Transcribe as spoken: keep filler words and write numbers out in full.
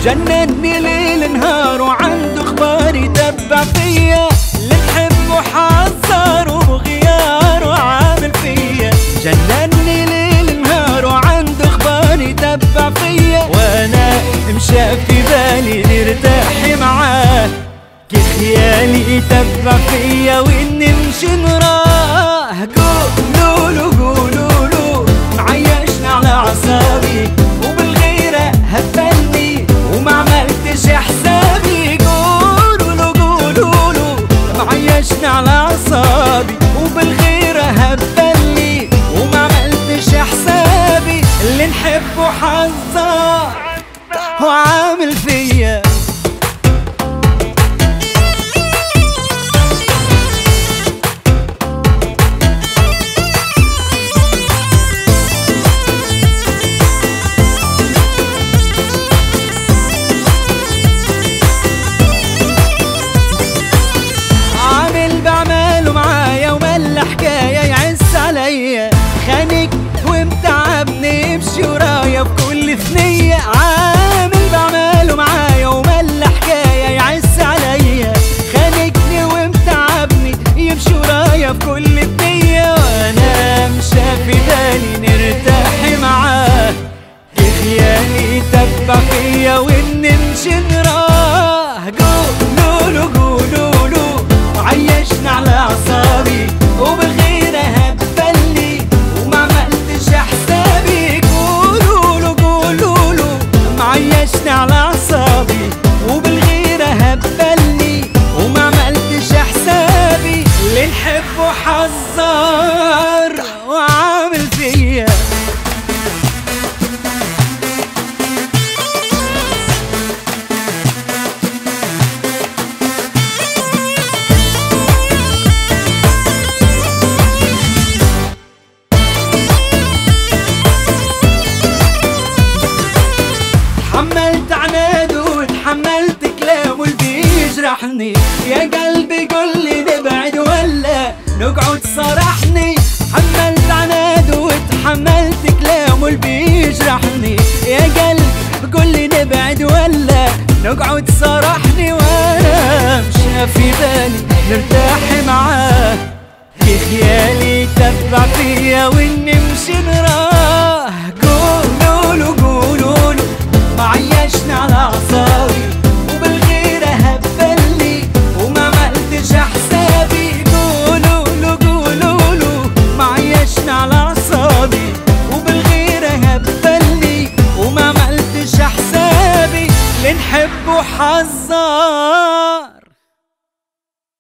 جنني ليل نهار وعنده اخبار يتبع فيا، اللي نحبه حذر وبغيار وعامل فيا. جنني ليل نهار وعنده اخبار يتبع فيا، وانا مشى في بالي نرتاح معاه، كي خيالي يتبع فيا واني نمشي نراه. قولولو قولولو معيشنا على اعصابي، وبالغيرة هبلني وما عملتش حسابي. قولولو قولولو معيشنا على اعصابي، وبالغيرة هبلني وما عملتش حسابي. اللي نحبه حذر وعامل فيا. خانك ومتعبني يمشي ورايا في كل ثنية، عامل بعمله معايا وملا حكاية يعز عليا. خانكني ومتعبني يمشي ورايا في كل ثنية، وانا مشى في بالي نرتاح معاه، كي خيالي يتبع فيا واني نمشي نراه. قولولو قولولو عيشنا على اعصابي، وبالغيرة هبلني وما عملتش حسابي. قولولو قولولو معيشنا على اعصابي، وبالغيرة هبلني وما عملتش حسابي. اللي نحبه حذر وعامل فيا. تحملت عناده وتحملت كلامه اللي بيجرحني، يا قلبي قول لي نبعد ولا نقعد صرحني. تحملت عناده وتحملت كلامه اللي بيجرحني، يا قلبي قول لي نبعد ولا نقعد صرحني. وانا مشى في بالي نرتاح معاه، في خيالي يتبع فيا واني نمشي نراه. قولولو قولولو معيشنا على اعصابي، وبالغيرة هبلني وما عملتش حسابي. قولولو قولولو معيشنا على اعصابي، وبالغيرة هبلني وما عملتش حسابي. اللي نحبه حذر